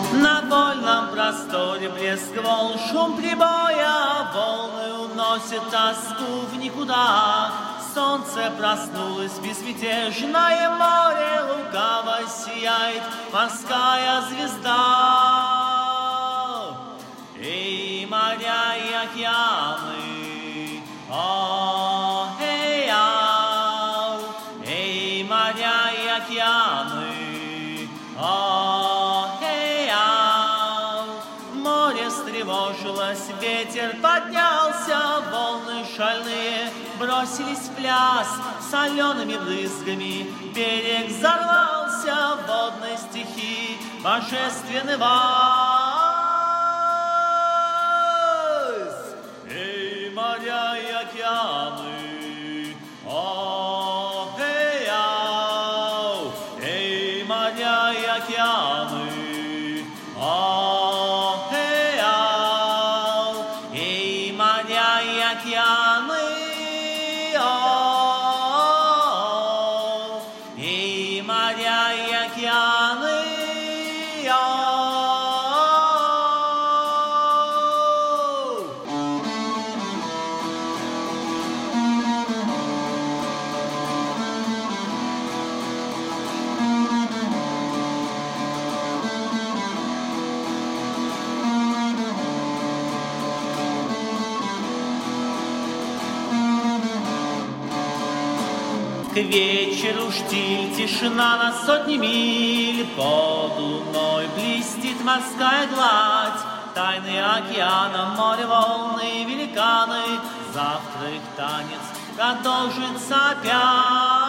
На вольном просторе блеск волн, шум прибоя, волны уносят тоску в никуда. Солнце проснулось, безмятежное море лукаво сияет морская звезда. Эй, моря и океаны, о, эй, ау, эй, моря и океаны, о, эй, ау. Море встревожилось, ветер поднялся, волны шальные бросились в пляс солеными брызгами. Берег взорвался водной стихии, божественный вальс. Эй, моря и океаны, о, эй, ау, эй, моря и океаны, о, эй, ау, эй, моря и океаны. И моря, и океаны, К вечеру штиль, тишина на сотни миль, под луной блестит морская гладь, тайны океана, море, волны, великаны. Завтра их танец продолжится опять.